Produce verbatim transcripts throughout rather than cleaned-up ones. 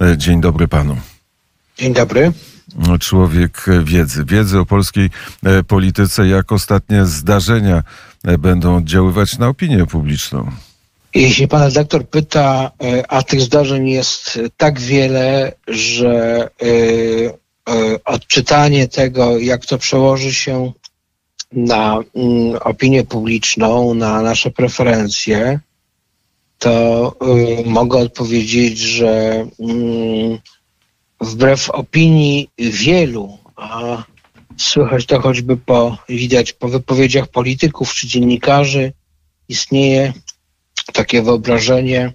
Dzień dobry panu. Dzień dobry. Człowiek wiedzy. Wiedzy o polskiej polityce. Jak ostatnie zdarzenia będą oddziaływać na opinię publiczną? Jeśli pan redaktor pyta, a tych zdarzeń jest tak wiele, że odczytanie tego, jak to przełoży się na opinię publiczną, na nasze preferencje, to mogę odpowiedzieć, że wbrew opinii wielu, a słychać to choćby po, widać po wypowiedziach polityków czy dziennikarzy, istnieje takie wyobrażenie,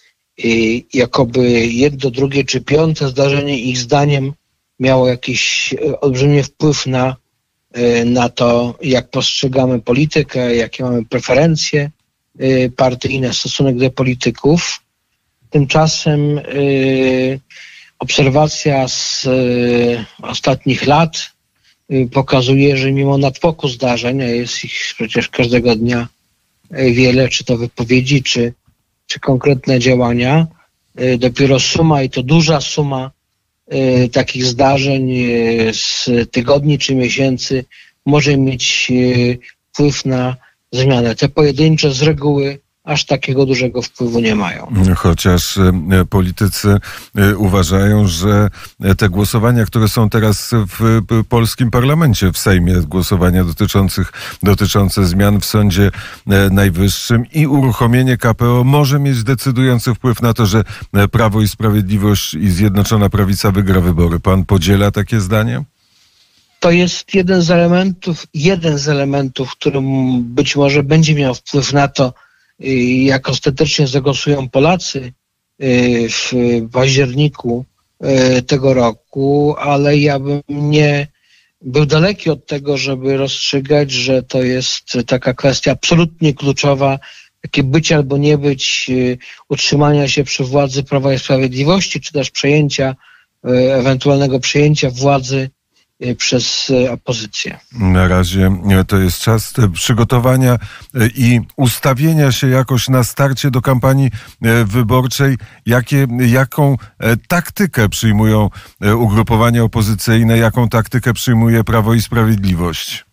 jakoby jedno, drugie czy piąte zdarzenie ich zdaniem miało jakiś olbrzymi wpływ na, na to, jak postrzegamy politykę, jakie mamy preferencje partyjne, stosunek do polityków. Tymczasem yy, obserwacja z yy, ostatnich lat yy, pokazuje, że mimo natłoku zdarzeń, a jest ich przecież każdego dnia yy, wiele, czy to wypowiedzi, czy, czy konkretne działania, yy, dopiero suma, i to duża suma yy, takich zdarzeń yy, z tygodni czy miesięcy może mieć yy, wpływ na zmianę. Te pojedyncze z reguły aż takiego dużego wpływu nie mają. Chociaż politycy uważają, że te głosowania, które są teraz w polskim parlamencie, w Sejmie, głosowania dotyczących, dotyczące zmian w Sądzie Najwyższym i uruchomienie K P O może mieć decydujący wpływ na to, że Prawo i Sprawiedliwość i Zjednoczona Prawica wygra wybory. Pan podziela takie zdanie? To jest jeden z elementów, jeden z elementów, który być może będzie miał wpływ na to, jak ostatecznie zagłosują Polacy w październiku tego roku, ale ja bym nie był daleki od tego, żeby rozstrzygać, że to jest taka kwestia absolutnie kluczowa, takie być albo nie być, utrzymania się przy władzy Prawa i Sprawiedliwości, czy też przejęcia, ewentualnego przejęcia władzy przez opozycję. Na razie to jest czas przygotowania i ustawienia się jakoś na starcie do kampanii wyborczej. Jakie, jaką taktykę przyjmują ugrupowania opozycyjne, jaką taktykę przyjmuje Prawo i Sprawiedliwość?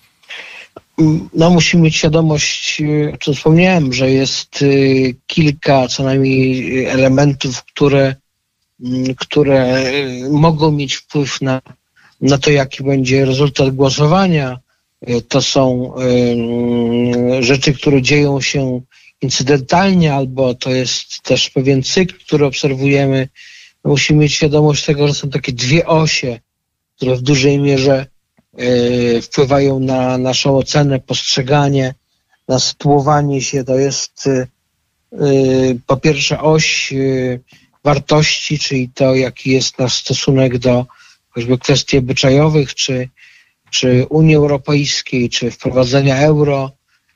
No, musimy mieć świadomość, o czym wspomniałem, że jest kilka co najmniej elementów, które, które mogą mieć wpływ na na to, jaki będzie rezultat głosowania. To są y, rzeczy, które dzieją się incydentalnie, albo to jest też pewien cykl, który obserwujemy. Musimy mieć świadomość tego, że są takie dwie osie, które w dużej mierze y, wpływają na naszą ocenę, postrzeganie, na sytuowanie się. To jest y, y, po pierwsze oś y, wartości, czyli to, jaki jest nasz stosunek do choćby kwestii obyczajowych, czy, czy Unii Europejskiej, czy wprowadzenia euro.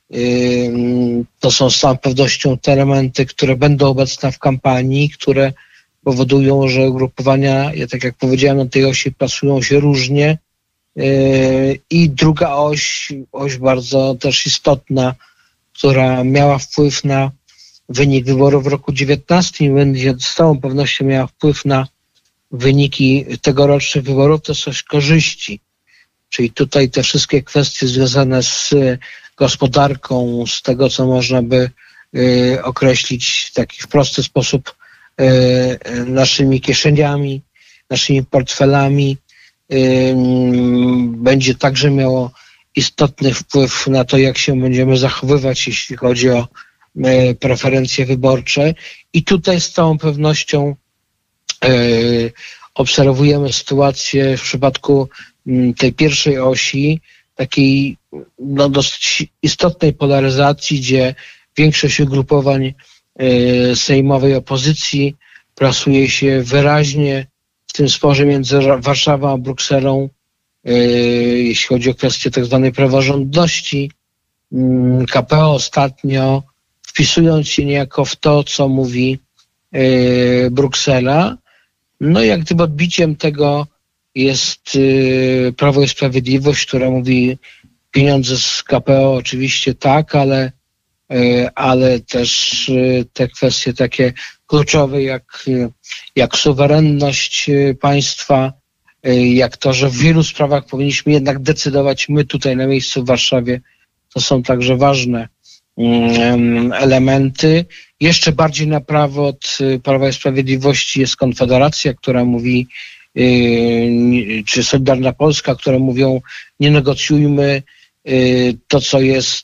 To są z całą pewnością te elementy, które będą obecne w kampanii, które powodują, że ugrupowania, ja tak jak powiedziałem, na tej osi plasują się różnie. I druga oś, oś bardzo też istotna, która miała wpływ na wynik wyborów w roku dziewiętnastym i będzie z całą pewnością miała wpływ na wyniki tegorocznych wyborów, to są korzyści. Czyli tutaj te wszystkie kwestie związane z gospodarką, z tego, co można by y, określić w taki prosty sposób y, naszymi kieszeniami, naszymi portfelami, y, będzie także miało istotny wpływ na to, jak się będziemy zachowywać, jeśli chodzi o y, preferencje wyborcze. I tutaj z całą pewnością Yy, obserwujemy sytuację w przypadku m, tej pierwszej osi, takiej no, dosyć istotnej polaryzacji, gdzie większość ugrupowań yy, sejmowej opozycji plasuje się wyraźnie w tym sporze między Warszawą a Brukselą, yy, jeśli chodzi o kwestię tak zwanej praworządności. Yy, K P O ostatnio, wpisując się niejako w to, co mówi yy, Bruksela. No jak gdyby odbiciem tego jest y, Prawo i Sprawiedliwość, która mówi pieniądze z K P O oczywiście tak, ale ale też te kwestie takie kluczowe jak, jak suwerenność państwa, jak to, że w wielu sprawach powinniśmy jednak decydować my tutaj na miejscu w Warszawie. To są także ważne elementy. Jeszcze bardziej na prawo od Prawa i Sprawiedliwości jest Konfederacja, która mówi, czy Solidarna Polska, które mówią, nie negocjujmy to, co jest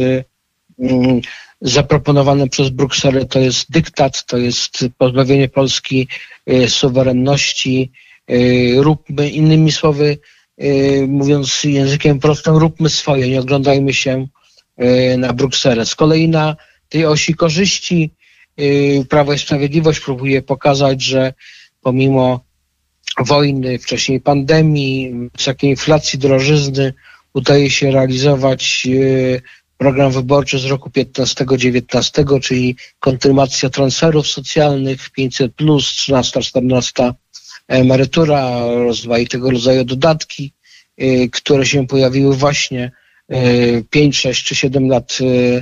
zaproponowane przez Brukselę, to jest dyktat, to jest pozbawienie Polski suwerenności. Róbmy, innymi słowy, mówiąc językiem prostym, róbmy swoje, nie oglądajmy się na Brukselę. Z kolei na tej osi korzyści Prawo i Sprawiedliwość próbuje pokazać, że pomimo wojny, wcześniej pandemii, wysokiej inflacji, drożyzny, udaje się realizować program wyborczy z roku piętnastego dziewiętnastego, czyli kontynuacja transferów socjalnych, pięćset plus, trzynasta, czternasta emerytura, rozmaitego rodzaju dodatki, które się pojawiły właśnie pięć, sześć czy siedem lat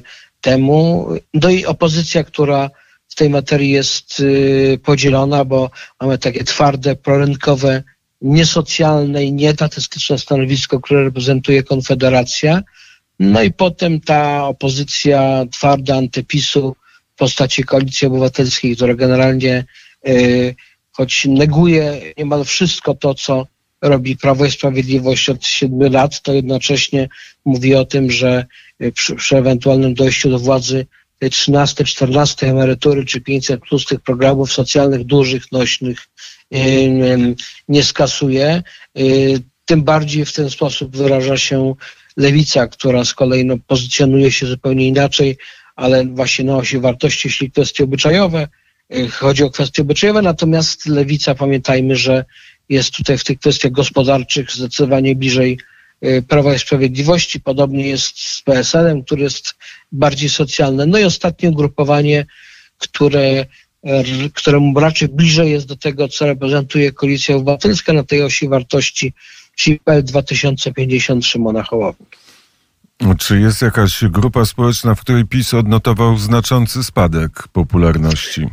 temu. No i opozycja, która w tej materii jest podzielona, bo mamy takie twarde, prorynkowe, niesocjalne i nieetatystyczne stanowisko, które reprezentuje Konfederacja. No i potem ta opozycja twarda antypisu w postaci Koalicji Obywatelskiej, która generalnie choć neguje niemal wszystko to, co robi Prawo i Sprawiedliwość od siedmiu lat, to jednocześnie mówi o tym, że przy, przy ewentualnym dojściu do władzy tej trzynastej, czternastej emerytury czy pięćset plus tych programów socjalnych dużych, nośnych yy, nie skasuje. Yy, tym bardziej w ten sposób wyraża się Lewica, która z kolei no, pozycjonuje się zupełnie inaczej, ale właśnie na osi wartości, jeśli kwestie obyczajowe, yy, chodzi o kwestie obyczajowe, natomiast Lewica, pamiętajmy, że jest tutaj w tych kwestiach gospodarczych zdecydowanie bliżej Prawa i Sprawiedliwości. Podobnie jest z P S L-em, który jest bardziej socjalny. No i ostatnie ugrupowanie, które, któremu raczej bliżej jest do tego, co reprezentuje Koalicja Obywatelska na tej osi wartości, czyli P L dwa tysiące pięćdziesiąt Szymona Hołowni. Czy jest jakaś grupa społeczna, w której PiS odnotował znaczący spadek popularności?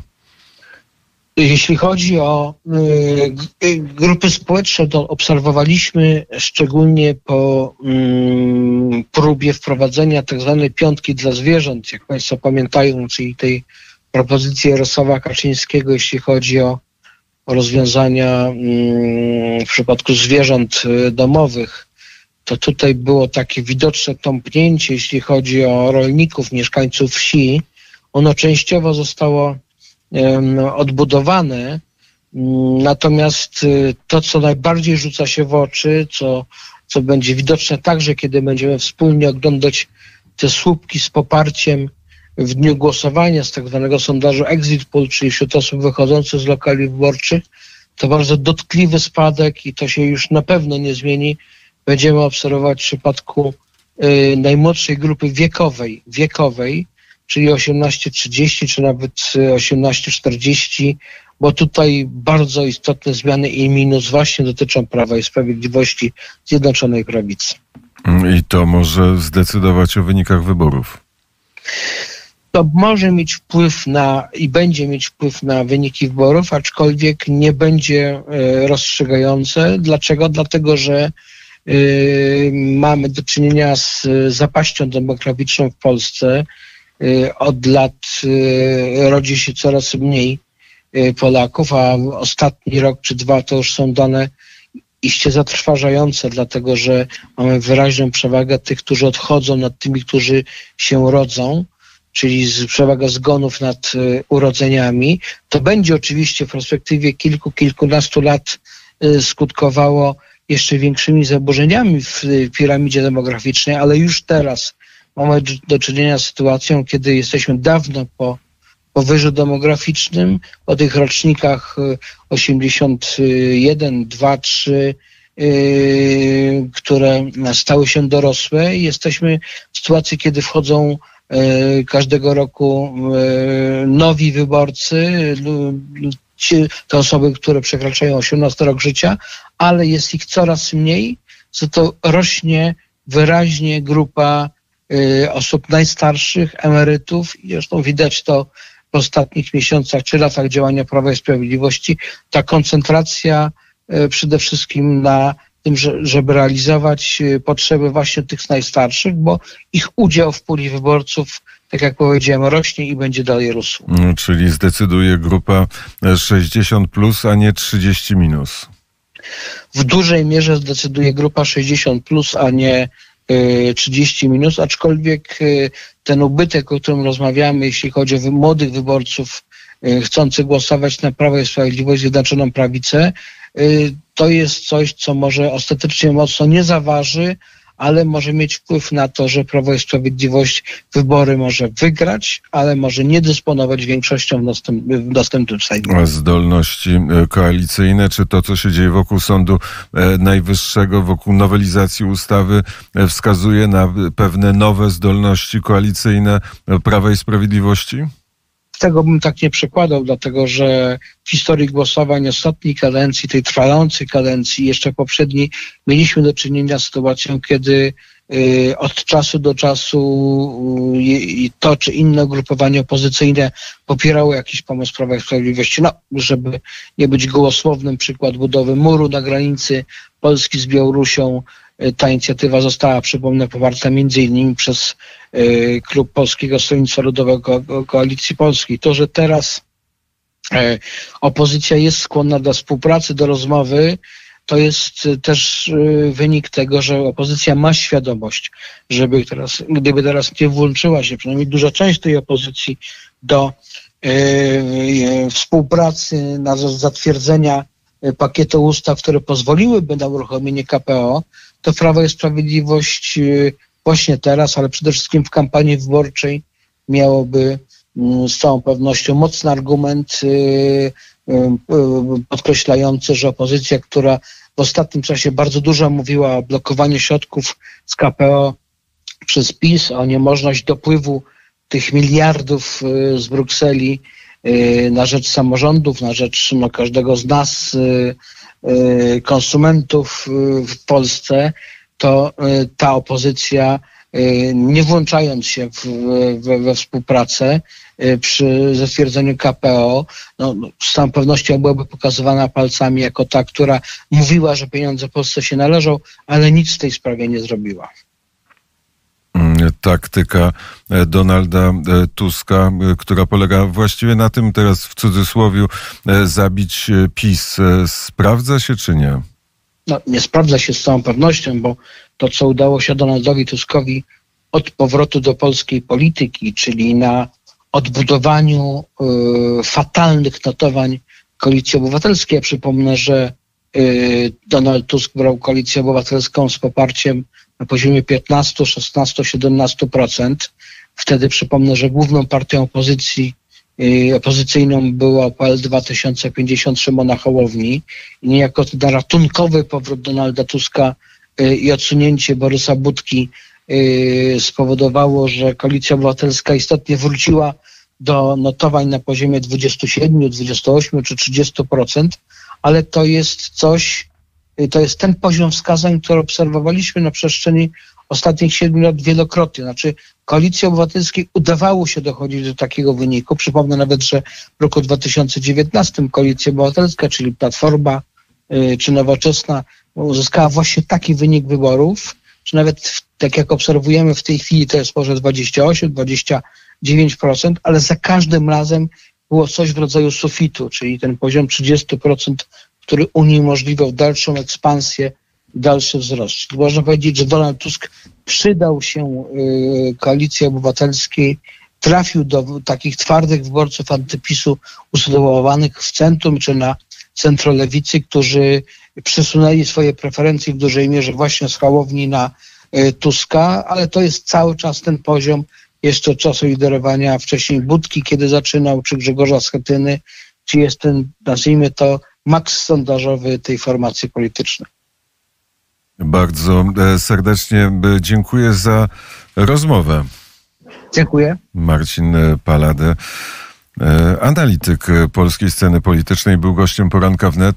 Jeśli chodzi o y, grupy społeczne, to obserwowaliśmy szczególnie po y, próbie wprowadzenia tak zwanej piątki dla zwierząt, jak Państwo pamiętają, czyli tej propozycji Jarosława Kaczyńskiego, jeśli chodzi o, o rozwiązania y, w przypadku zwierząt y, domowych. To tutaj było takie widoczne tąpnięcie, jeśli chodzi o rolników, mieszkańców wsi. Ono częściowo zostało odbudowane, natomiast to, co najbardziej rzuca się w oczy, co, co będzie widoczne także, kiedy będziemy wspólnie oglądać te słupki z poparciem w dniu głosowania z tak zwanego sondażu Exit Poll, czyli wśród osób wychodzących z lokali wyborczych, to bardzo dotkliwy spadek i to się już na pewno nie zmieni. Będziemy obserwować w przypadku y, najmłodszej grupy wiekowej, wiekowej, czyli osiemnaście trzydzieści, czy nawet osiemnaście czterdzieści, bo tutaj bardzo istotne zmiany i minus właśnie dotyczą Prawa i Sprawiedliwości, Zjednoczonej Prawicy. I to może zdecydować o wynikach wyborów. To może mieć wpływ na i będzie mieć wpływ na wyniki wyborów, aczkolwiek nie będzie rozstrzygające. Dlaczego? Dlatego, że y, mamy do czynienia z zapaścią demograficzną w Polsce. Od lat rodzi się coraz mniej Polaków, a ostatni rok czy dwa to już są dane iście zatrważające, dlatego że mamy wyraźną przewagę tych, którzy odchodzą nad tymi, którzy się rodzą, czyli przewaga zgonów nad urodzeniami. To będzie oczywiście w perspektywie kilku, kilkunastu lat skutkowało jeszcze większymi zaburzeniami w piramidzie demograficznej, ale już teraz mamy do czynienia z sytuacją, kiedy jesteśmy dawno po powyżu demograficznym, po tych rocznikach osiemdziesiąt jeden, dwa, trzy, yy, które stały się dorosłe i jesteśmy w sytuacji, kiedy wchodzą yy, każdego roku yy, nowi wyborcy, yy, te osoby, które przekraczają osiemnasty rok życia, ale jest ich coraz mniej, za to rośnie wyraźnie grupa osób najstarszych, emerytów i zresztą widać to w ostatnich miesiącach czy latach działania Prawa i Sprawiedliwości. Ta koncentracja przede wszystkim na tym, żeby realizować potrzeby właśnie tych najstarszych, bo ich udział w puli wyborców, tak jak powiedziałem, rośnie i będzie dalej rósł. Czyli zdecyduje grupa sześćdziesiąt plus, a nie trzydzieści minus. W dużej mierze zdecyduje grupa sześćdziesiąt plus, a nie trzydzieści minus, aczkolwiek ten ubytek, o którym rozmawiamy, jeśli chodzi o młodych wyborców chcących głosować na Prawo i Sprawiedliwość, Zjednoczoną Prawicę, to jest coś, co może ostatecznie mocno nie zaważy, ale może mieć wpływ na to, że Prawo i Sprawiedliwość wybory może wygrać, ale może nie dysponować większością w, następ, w następnym Sejmie. A zdolności koalicyjne, czy to, co się dzieje wokół Sądu Najwyższego, wokół nowelizacji ustawy, wskazuje na pewne nowe zdolności koalicyjne Prawa i Sprawiedliwości? Tego bym tak nie przekładał, dlatego że w historii głosowań ostatniej kadencji, tej trwającej kadencji, jeszcze poprzedniej, mieliśmy do czynienia z sytuacją, kiedy y, od czasu do czasu y, to czy inne ugrupowanie opozycyjne popierało jakiś pomysł Prawa i Sprawiedliwości. No, żeby nie być gołosłownym, przykład budowy muru na granicy Polski z Białorusią. Ta inicjatywa została, przypomnę, poparta między innymi przez y, klub Polskiego Stronnictwa Ludowego Ko- Koalicji Polskiej. To, że teraz y, opozycja jest skłonna do współpracy, do rozmowy, to jest y, też y, wynik tego, że opozycja ma świadomość, żeby teraz, gdyby teraz nie włączyła się, przynajmniej duża część tej opozycji, do y, y, współpracy na rzecz zatwierdzenia y, pakietu ustaw, które pozwoliłyby na uruchomienie K P O, to Prawo i Sprawiedliwość właśnie teraz, ale przede wszystkim w kampanii wyborczej miałoby z całą pewnością mocny argument podkreślający, że opozycja, która w ostatnim czasie bardzo dużo mówiła o blokowaniu środków z K P O przez PiS, o niemożność dopływu tych miliardów z Brukseli na rzecz samorządów, na rzecz no, każdego z nas, konsumentów w Polsce, to ta opozycja, nie włączając się w, we, we współpracę przy zatwierdzeniu K P O, no, z całą pewnością byłaby pokazywana palcami jako ta, która mówiła, że pieniądze Polsce się należą, ale nic w tej sprawie nie zrobiła. Taktyka Donalda Tuska, która polega właściwie na tym, teraz w cudzysłowie, zabić PiS. Sprawdza się czy nie? No, nie sprawdza się z całą pewnością, bo to, co udało się Donaldowi Tuskowi od powrotu do polskiej polityki, czyli na odbudowaniu y, fatalnych notowań Koalicji Obywatelskiej. Ja przypomnę, że y, Donald Tusk brał Koalicję Obywatelską z poparciem na poziomie piętnaście, szesnaście, siedemnaście procent. Wtedy przypomnę, że główną partią opozycji y, opozycyjną była P L dwa tysiące pięćdziesiąt Szymona Hołowni i niejako ten ratunkowy powrót Donalda Tuska y, i odsunięcie Borysa Budki y, spowodowało, że Koalicja Obywatelska istotnie wróciła do notowań na poziomie dwadzieścia siedem, dwadzieścia osiem czy trzydzieści procent, ale to jest coś, to jest ten poziom wskazań, który obserwowaliśmy na przestrzeni ostatnich siedmiu lat wielokrotnie. Znaczy Koalicji Obywatelskiej udawało się dochodzić do takiego wyniku. Przypomnę nawet, że w roku dwa tysiące dziewiętnastym Koalicja Obywatelska, czyli Platforma yy, czy Nowoczesna, uzyskała właśnie taki wynik wyborów, czy nawet tak jak obserwujemy w tej chwili to jest może dwadzieścia osiem, dwadzieścia dziewięć procent, ale za każdym razem było coś w rodzaju sufitu, czyli ten poziom trzydzieści procent, który uniemożliwiał dalszą ekspansję, dalszy wzrost. Czyli można powiedzieć, że Donald Tusk przydał się y, Koalicji Obywatelskiej, trafił do takich twardych wyborców antypisu usytuowanych w centrum czy na centrolewicy, którzy przesunęli swoje preferencje w dużej mierze właśnie z Hołowni na y, Tuska, ale to jest cały czas ten poziom jeszcze od czasu liderowania wcześniej Budki, kiedy zaczynał, czy Grzegorza Schetyny, czy jest ten, nazwijmy to, maks sondażowy tej formacji politycznej. Bardzo serdecznie dziękuję za rozmowę. Dziękuję. Marcin Palade, analityk polskiej sceny politycznej, był gościem Poranka Wnet.